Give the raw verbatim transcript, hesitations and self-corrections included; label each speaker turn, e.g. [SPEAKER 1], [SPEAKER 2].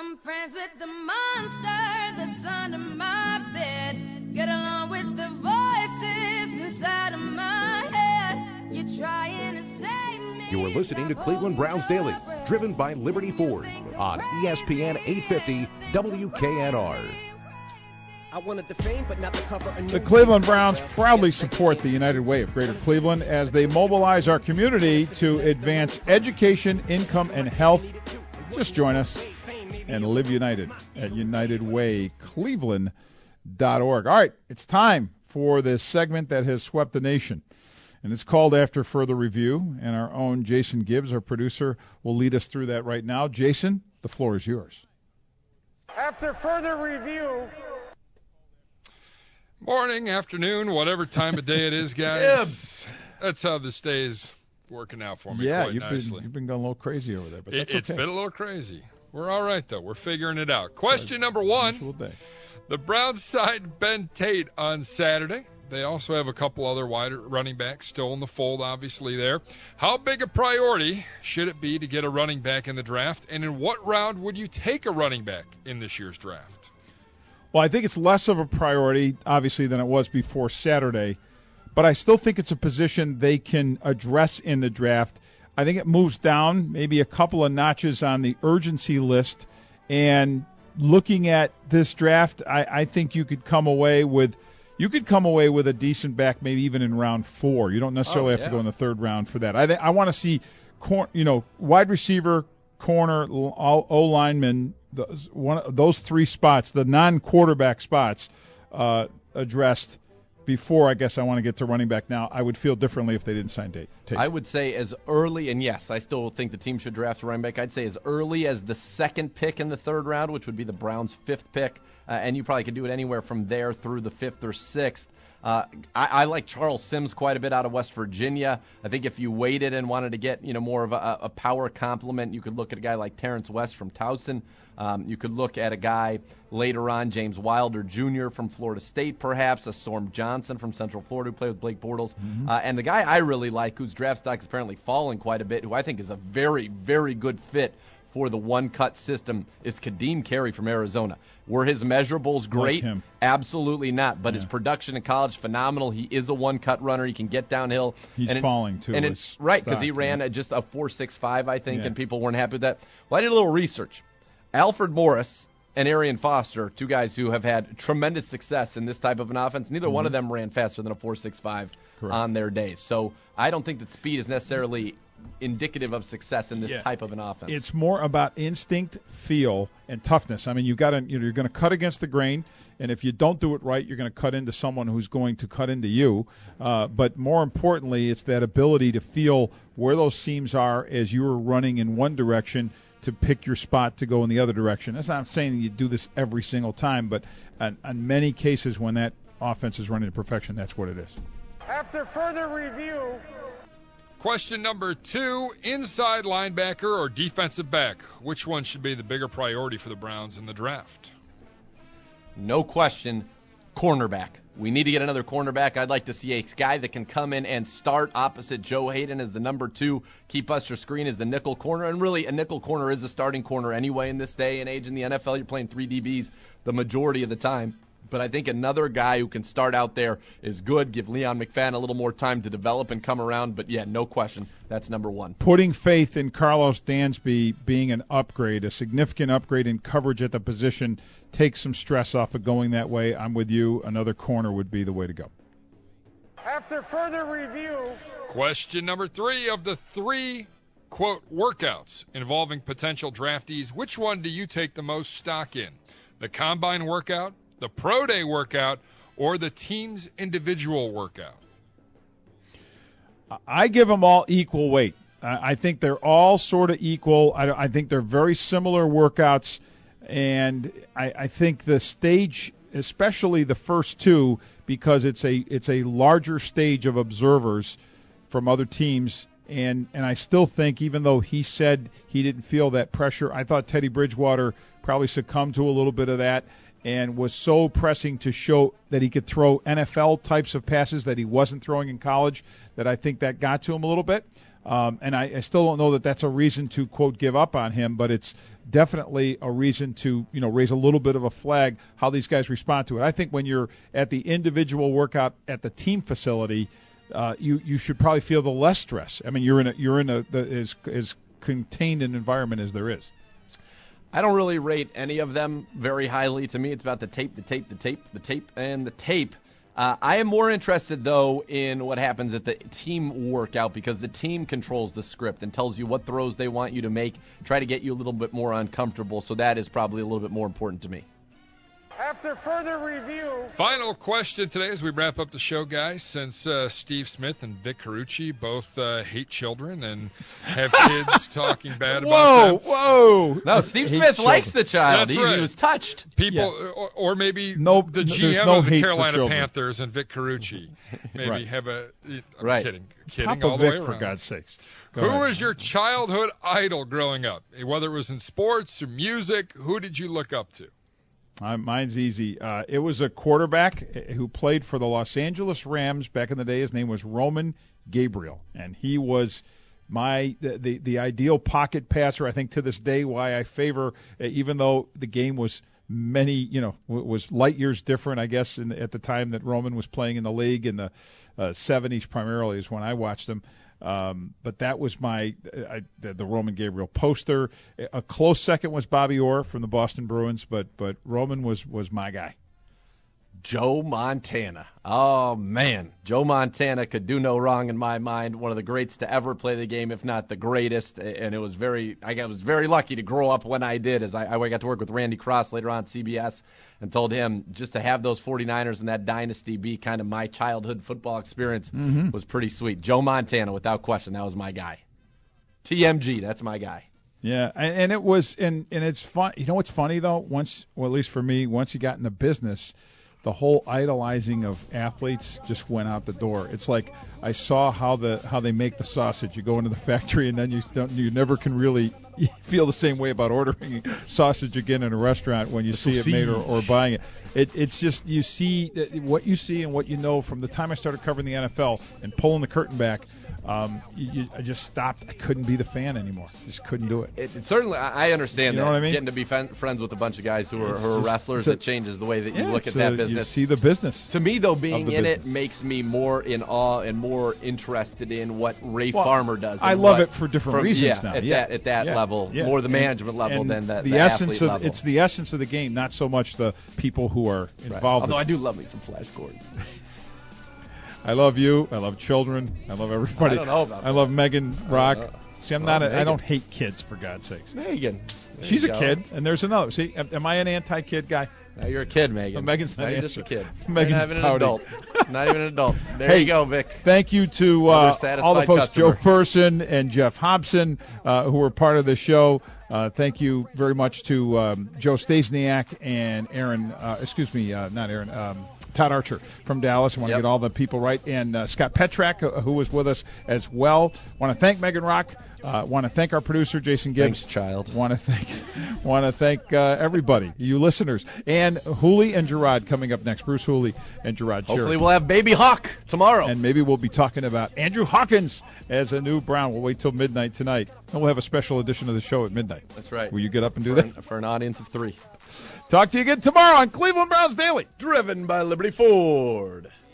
[SPEAKER 1] I'm friends with the monster that's under my bed. Get along with the voices inside of my head. You're trying to save me.
[SPEAKER 2] You are listening to Cleveland Browns Daily, driven by Liberty Ford on E S P N eight fifty W K N R.
[SPEAKER 3] I wanted the fame, but not the cover.
[SPEAKER 4] The Cleveland Browns proudly support the United Way of Greater Cleveland as they mobilize our community to advance education, income, and health. Just join us and live united at united way cleveland dot org. All right, it's time for this segment that has swept the nation, and it's called After Further Review, and our own Jason Gibbs, our producer, will lead us through that right now. Jason, the floor is yours.
[SPEAKER 5] After further review...
[SPEAKER 6] Morning, afternoon, whatever time of day it is, guys.
[SPEAKER 4] Gibbs.
[SPEAKER 6] That's how this day is working out for me
[SPEAKER 4] yeah,
[SPEAKER 6] quite
[SPEAKER 4] you've
[SPEAKER 6] nicely.
[SPEAKER 4] Been, you've been going a little crazy over there, but that's
[SPEAKER 6] it, It's
[SPEAKER 4] okay.
[SPEAKER 6] been a little crazy. We're all right, though. We're figuring it out. Question number one.
[SPEAKER 4] Day.
[SPEAKER 6] The Browns signed Ben Tate on Saturday. They also have a couple other wide running backs still in the fold, obviously, there. How big a priority should it be to get a running back in the draft, and in what round would you take a running back in this year's draft?
[SPEAKER 4] Well, I think it's less of a priority, obviously, than it was before Saturday, but I still think it's a position they can address in the draft. I think it moves down maybe a couple of notches on the urgency list, and looking at this draft, I, I think you could come away with you could come away with a decent back, maybe even in round four. You don't necessarily
[SPEAKER 6] oh,
[SPEAKER 4] have
[SPEAKER 6] yeah.
[SPEAKER 4] to go in the third round for that. I th- I want to see, cor- you know, wide receiver, corner, O lineman. Those, one, those three spots, the non-quarterback spots, uh, addressed before, I guess I want to get to running back now. I would feel differently if they didn't sign Tate.
[SPEAKER 7] I would say as early, and yes, I still think the team should draft a running back. I'd say as early as the second pick in the third round, which would be the Browns' fifth pick, uh, and you probably could do it anywhere from there through the fifth or sixth. Uh, I, I like Charles Sims quite a bit out of West Virginia. I think if you waited and wanted to get, you know, more of a, a power complement, you could look at a guy like Terrence West from Towson. Um, you could look at a guy later on, James Wilder Junior from Florida State, perhaps, a Storm Johnson from Central Florida who played with Blake Bortles. Mm-hmm. Uh, and the guy I really like, whose draft stock is apparently falling quite a bit, who I think is a very, very good fit for the one-cut system, is Kadeem Carey from Arizona. Were his measurables great?
[SPEAKER 4] Like him.
[SPEAKER 7] Absolutely not. But
[SPEAKER 4] yeah.
[SPEAKER 7] his production in college, phenomenal. He is a one-cut runner. He can get downhill.
[SPEAKER 4] He's
[SPEAKER 7] and
[SPEAKER 4] falling, too.
[SPEAKER 7] And it, right, because he ran
[SPEAKER 4] yeah.
[SPEAKER 7] at just a four six five, I think,
[SPEAKER 4] yeah.
[SPEAKER 7] and people weren't happy with that. Well, I did a little research. Alfred Morris and Arian Foster, two guys who have had tremendous success in this type of an offense. Neither mm-hmm. one of them ran faster than a four six five on their days. So I don't think that speed is necessarily indicative of success in this
[SPEAKER 4] yeah.
[SPEAKER 7] type of an offense.
[SPEAKER 4] It's more about instinct, feel, and toughness. I mean, you got to you know, you're going to cut against the grain, and if you don't do it right, you're going to cut into someone who's going to cut into you. Uh, but more importantly, it's that ability to feel where those seams are as you're running in one direction to pick your spot to go in the other direction. That's not saying that you do this every single time, but in, in many cases when that offense is running to perfection, that's what it is.
[SPEAKER 5] After further review...
[SPEAKER 6] Question number two, inside linebacker or defensive back? Which one should be the bigger priority for the Browns in the draft?
[SPEAKER 7] No question, cornerback. We need to get another cornerback. I'd like to see a guy that can come in and start opposite Joe Hayden as the number two, keep Buster Screen as the nickel corner. And really, a nickel corner is a starting corner anyway in this day and age in the N F L. You're playing three D Bs the majority of the time. But I think another guy who can start out there is good. Give Leon McFadden a little more time to develop and come around. But, yeah, no question, that's number one.
[SPEAKER 4] Putting faith in Carlos Dansby being an upgrade, a significant upgrade in coverage at the position, takes some stress off of going that way. I'm with you. Another corner would be the way to go.
[SPEAKER 5] After further review...
[SPEAKER 6] Question number three, of the three, quote, workouts involving potential draftees, which one do you take the most stock in? The combine workout, the pro day workout, or the team's individual workout?
[SPEAKER 4] I give them all equal weight. I think they're all sort of equal. I, I think they're very similar workouts, and I, I think the stage, especially the first two, because it's a it's a larger stage of observers from other teams, and, and I still think, even though he said he didn't feel that pressure, I thought Teddy Bridgewater probably succumbed to a little bit of that, and was so pressing to show that he could throw N F L types of passes that he wasn't throwing in college, that I think that got to him a little bit. Um, and I, I still don't know that that's a reason to, quote, give up on him, but it's definitely a reason to, you know, raise a little bit of a flag how these guys respond to it. I think when you're at the individual workout at the team facility, uh, you you should probably feel the less stress. I mean, you're in a you're in a the, as as contained an environment as there is.
[SPEAKER 7] I don't really rate any of them very highly. To me, it's about the tape, the tape, the tape, the tape, and the tape. Uh, I am more interested, though, in what happens at the team workout because the team controls the script and tells you what throws they want you to make, try to get you a little bit more uncomfortable. So that is probably a little bit more important to me.
[SPEAKER 5] After further review,
[SPEAKER 6] Final question today as we wrap up the show, guys. Since uh, Steve Smith and Vic Carucci both uh, hate children and have kids talking bad
[SPEAKER 4] Whoa,
[SPEAKER 6] about them.
[SPEAKER 4] whoa!
[SPEAKER 7] No, Steve
[SPEAKER 4] Hate
[SPEAKER 7] Smith
[SPEAKER 4] children.
[SPEAKER 7] likes the child.
[SPEAKER 6] That's
[SPEAKER 7] He,
[SPEAKER 6] right.
[SPEAKER 7] he was touched.
[SPEAKER 6] People,
[SPEAKER 4] Yeah.
[SPEAKER 6] or, or maybe
[SPEAKER 4] No-
[SPEAKER 6] the
[SPEAKER 4] no-
[SPEAKER 6] G
[SPEAKER 4] there's
[SPEAKER 6] M
[SPEAKER 4] no
[SPEAKER 6] of the
[SPEAKER 4] hate for
[SPEAKER 6] Carolina
[SPEAKER 4] children.
[SPEAKER 6] Panthers and Vic Carucci maybe
[SPEAKER 4] Right.
[SPEAKER 6] have a. I'm
[SPEAKER 7] Right.
[SPEAKER 6] kidding, kidding
[SPEAKER 4] Papa
[SPEAKER 6] all the way
[SPEAKER 4] Vic,
[SPEAKER 6] around.
[SPEAKER 4] for God's sakes. Go
[SPEAKER 6] Who
[SPEAKER 4] ahead.
[SPEAKER 6] was your childhood idol growing up? Whether it was in sports or music, who did you look up to?
[SPEAKER 4] Uh, mine's easy. Uh, it was a quarterback who played for the Los Angeles Rams back in the day. His name was Roman Gabriel, and he was my the, the the ideal pocket passer. I think to this day why I favor, uh, even though the game was many, you know, w- was light years different, I guess, in, at the time that Roman was playing in the league in the uh, seventies primarily is when I watched him. Um, but that was my I, the, the Roman Gabriel poster. A close second was Bobby Orr from the Boston Bruins, but but Roman was was my guy.
[SPEAKER 7] Joe Montana. Oh, man. Joe Montana could do no wrong in my mind. One of the greats to ever play the game, if not the greatest. And it was very, I was very lucky to grow up when I did, as I, I got to work with Randy Cross later on at C B S and told him just to have those 49ers and that dynasty be kind of my childhood football experience
[SPEAKER 4] Mm-hmm.
[SPEAKER 7] was pretty sweet. Joe Montana, without question, that was my guy. T M G, that's my guy.
[SPEAKER 4] Yeah, and, and it was, and and it's fun. You know what's funny though? Once, well, at least for me, once you got in the business, the whole idolizing of athletes just went out the door. It's like I saw how the how they make the sausage. You go into the factory and then you don't, you never can really feel the same way about ordering sausage again in a restaurant when you see it made or, or buying it. It it's just you see what you see and what you know from the time I started covering the N F L and pulling the curtain back. Um, you, you, I just stopped. I couldn't be the fan anymore. Just couldn't do it.
[SPEAKER 7] It, it certainly, I I understand
[SPEAKER 4] You know
[SPEAKER 7] that.
[SPEAKER 4] what I mean?
[SPEAKER 7] Getting to be fen- friends with a bunch of guys who are,
[SPEAKER 4] It's
[SPEAKER 7] who are
[SPEAKER 4] just-
[SPEAKER 7] wrestlers,
[SPEAKER 4] it's a-
[SPEAKER 7] it changes the way that you
[SPEAKER 4] Yeah,
[SPEAKER 7] look at
[SPEAKER 4] it's
[SPEAKER 7] that
[SPEAKER 4] a-
[SPEAKER 7] business.
[SPEAKER 4] You see the business.
[SPEAKER 7] To me, though, being
[SPEAKER 4] the
[SPEAKER 7] in it
[SPEAKER 4] business.
[SPEAKER 7] makes me more in awe and more interested in what Ray
[SPEAKER 4] Well,
[SPEAKER 7] Farmer does.
[SPEAKER 4] I
[SPEAKER 7] and
[SPEAKER 4] love
[SPEAKER 7] what-
[SPEAKER 4] it for different
[SPEAKER 7] from-
[SPEAKER 4] reasons
[SPEAKER 7] yeah,
[SPEAKER 4] now.
[SPEAKER 7] At
[SPEAKER 4] yeah,
[SPEAKER 7] that at that
[SPEAKER 4] yeah,
[SPEAKER 7] level,
[SPEAKER 4] yeah.
[SPEAKER 7] more the
[SPEAKER 4] And-
[SPEAKER 7] management level
[SPEAKER 4] and
[SPEAKER 7] than the,
[SPEAKER 4] the,
[SPEAKER 7] the
[SPEAKER 4] essence
[SPEAKER 7] athlete
[SPEAKER 4] of
[SPEAKER 7] level.
[SPEAKER 4] it's the essence of the game, not so much the people who are
[SPEAKER 7] Right.
[SPEAKER 4] involved.
[SPEAKER 7] Although
[SPEAKER 4] in
[SPEAKER 7] I
[SPEAKER 4] it.
[SPEAKER 7] do love me some Flash Gordon.
[SPEAKER 4] I love you. I love children. I love everybody.
[SPEAKER 7] I don't know about
[SPEAKER 4] I love Megan Rock.
[SPEAKER 7] Uh,
[SPEAKER 4] See, I'm
[SPEAKER 7] well,
[SPEAKER 4] not. A, I
[SPEAKER 7] Megan.
[SPEAKER 4] don't hate kids, for God's sakes.
[SPEAKER 7] Megan. There
[SPEAKER 4] She's a
[SPEAKER 7] you go.
[SPEAKER 4] kid, and there's another. See, am, am I an anti-kid guy?
[SPEAKER 7] Now you're a kid, Megan.
[SPEAKER 4] But Megan's not
[SPEAKER 7] now you're just a
[SPEAKER 4] answering.
[SPEAKER 7] kid.
[SPEAKER 4] Megan's
[SPEAKER 7] you're not even an
[SPEAKER 4] pouting.
[SPEAKER 7] adult. Not even an adult. There
[SPEAKER 4] Hey,
[SPEAKER 7] you go, Vic.
[SPEAKER 4] Thank you to
[SPEAKER 7] Another
[SPEAKER 4] uh,
[SPEAKER 7] satisfied
[SPEAKER 4] all the folks,
[SPEAKER 7] customer.
[SPEAKER 4] Joe Person and Jeff Hobson, uh, who were part of the show. Uh, thank you very much to um, Joe Stasiak and Aaron, uh, excuse me, uh, not Aaron, um, Todd Archer from Dallas. I want to
[SPEAKER 7] Yep.
[SPEAKER 4] get all the people right. And uh, Scott Petrak, uh, who was with us as well. want to thank Megan Rock. Uh, want to thank our producer, Jason Gibbs.
[SPEAKER 7] Thanks, child.
[SPEAKER 4] Want to thank, want to thank uh, everybody, you listeners, and Hooley and Gerard coming up next. Bruce Hooley and Gerard.
[SPEAKER 7] Hopefully
[SPEAKER 4] Sherrick.
[SPEAKER 7] we'll have Baby Hawk tomorrow.
[SPEAKER 4] And maybe we'll be talking about Andrew Hawkins as a new Brown. We'll wait till midnight tonight. And we'll have a special edition of the show at midnight.
[SPEAKER 7] That's right.
[SPEAKER 4] Will you get up and do
[SPEAKER 7] for
[SPEAKER 4] that?
[SPEAKER 7] An, for an audience of three.
[SPEAKER 4] Talk to you again tomorrow on Cleveland Browns Daily.
[SPEAKER 7] Driven by Liberty Ford.